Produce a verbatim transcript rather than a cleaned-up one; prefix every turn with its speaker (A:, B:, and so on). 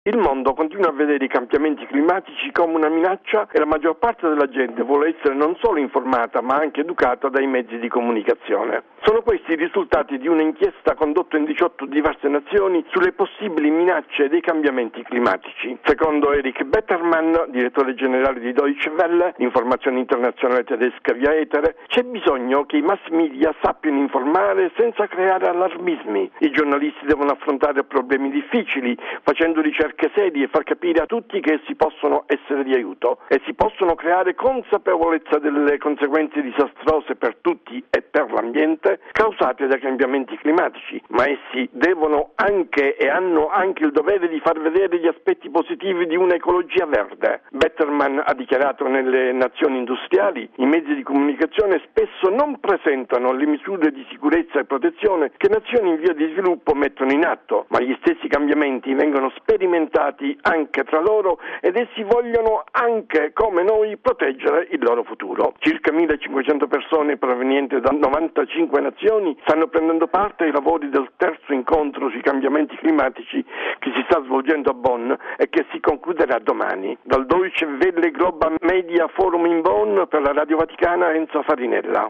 A: Il mondo continua a vedere i cambiamenti climatici come una minaccia e la maggior parte della gente vuole essere non solo informata ma anche educata dai mezzi di comunicazione. Sono questi i risultati di un'inchiesta condotta in diciotto diverse nazioni sulle possibili minacce dei cambiamenti climatici. Secondo Eric Bettermann, direttore generale di Deutsche Welle, l'informazione internazionale tedesca via etere, c'è bisogno che i mass media sappiano informare senza creare allarmismi. I giornalisti devono affrontare problemi difficili, facendo ricerche serie e far capire a tutti che essi possono essere di aiuto e si possono creare consapevolezza delle conseguenze disastrose per tutti e per l'ambiente causate dai cambiamenti climatici, ma essi devono anche e hanno anche il dovere di far vedere gli aspetti positivi di un'ecologia verde. Bettermann ha dichiarato: nelle nazioni industriali i mezzi di comunicazione spesso non presentano le misure di sicurezza e protezione che nazioni in via di sviluppo mettono in atto, ma gli stessi cambiamenti vengono sperimentati anche tra loro ed essi vogliono anche, come noi, proteggere il loro futuro. Circa millecinquecento persone provenienti da novantacinque nazioni stanno prendendo parte ai lavori del terzo incontro sui cambiamenti climatici che si sta svolgendo a Bonn e che si concluderà domani. Dal Deutsche Welle Global Media Forum in Bonn, per la Radio Vaticana, Enzo Farinella.